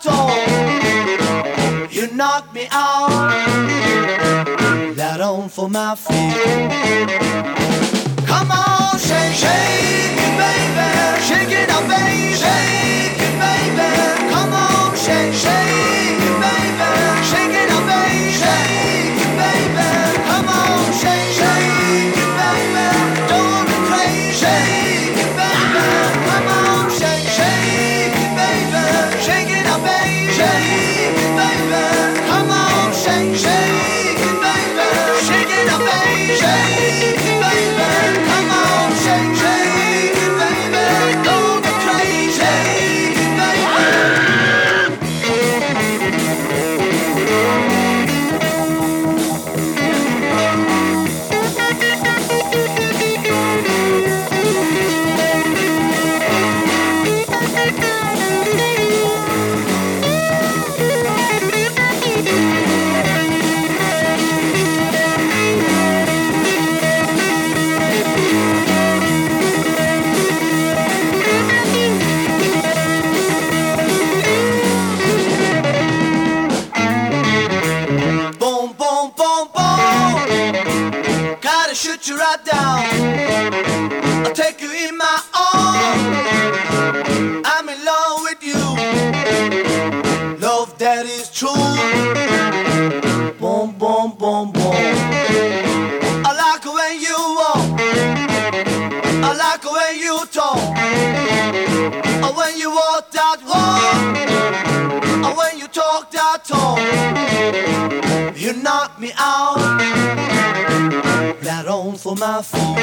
tall. You knock me out, that on for my feet. Come on, shake, shake it, baby. Shake it up, baby. Shake it, baby. Come on, shake, shake it, baby. Shake it up, baby. Shake it, baby. Come on, shake, shake it, baby. Don't be crazy. Shake it, baby. Come on, shake, shake it, baby. Shake it up, baby. Shake it, baby. Come on, shake, shake it, baby. Shake it up, baby. Shake it, baby. Come on, shake, shake it, baby. Don't go crazy. Shake it, baby. Boom, boom, boom, boom. Gotta shoot you right down. I'll take you in my arms. I'm in love with you. Love that is true. Boom, boom, boom, boom. I like it when you walk. I like it when you talk. Or when you walk that walk. Or when you talk that talk. You knock me out, that on for my feet.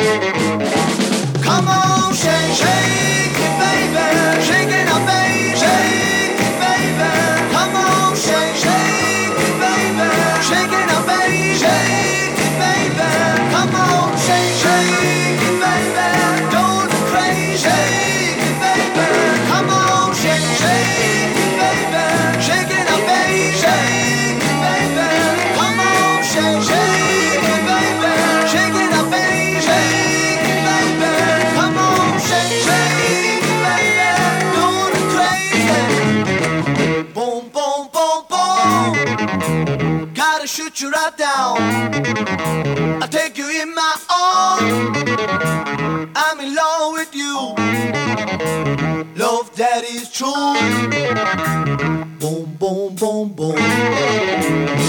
Come on, shake, shake it, baby. Shake it up, baby. Shake it, baby. Come on, shake, shake it, baby. Shake it up, baby. Shake it, baby. Come on, shake, shake it, baby. Don't go crazy. Shake it, baby. Come on, shake, shake it, baby. Shake it up, baby. Shake it, baby. Come on, shake, shake it, baby. Shake it up, baby. Shake it, baby. Come on, shake, shake it, baby. Don't go crazy. Boom, boom, boom, boom. Gotta shoot you right down. I'll take you in my arms. I'm in love with you. Love that is true. Boom, boom, boom, boom.